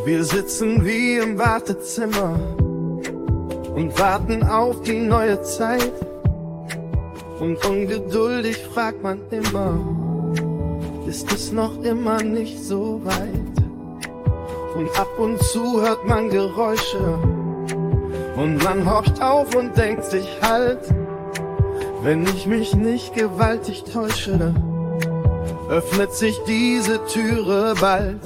Wir sitzen wie im Wartezimmer und warten auf die neue Zeit. Und ungeduldig fragt man immer, ist es noch immer nicht so weit? Und ab und zu hört man Geräusche und man horcht auf und denkt sich halt, wenn ich mich nicht gewaltig täusche, öffnet sich diese Türe bald.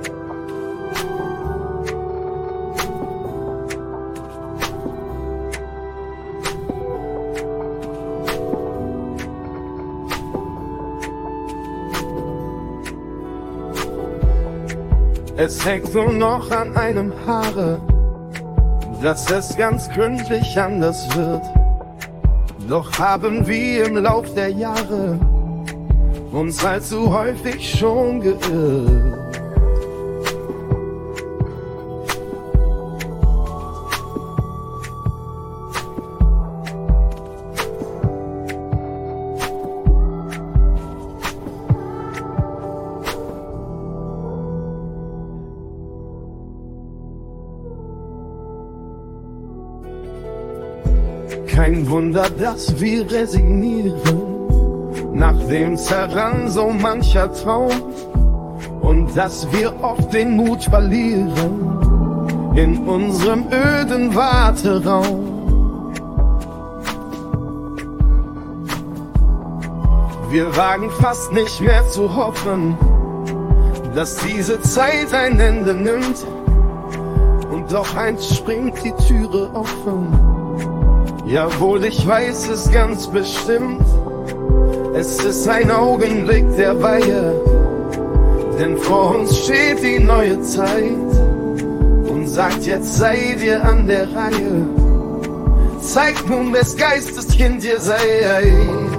Es hängt nur noch an einem Haare, dass es ganz gründlich anders wird. Doch haben wir im Lauf der Jahre uns allzu häufig schon geirrt. Kein Wunder, dass wir resignieren nach dem Zerrann so mancher Traum und dass wir oft den Mut verlieren in unserem öden Warteraum. Wir wagen fast nicht mehr zu hoffen, dass diese Zeit ein Ende nimmt, und doch einst springt die Türe offen. Jawohl, ich weiß es ganz bestimmt, es ist ein Augenblick der Weihe, denn vor uns steht die neue Zeit und sagt, jetzt seid ihr an der Reihe. Zeigt nun, wes Geistes Kind ihr seid.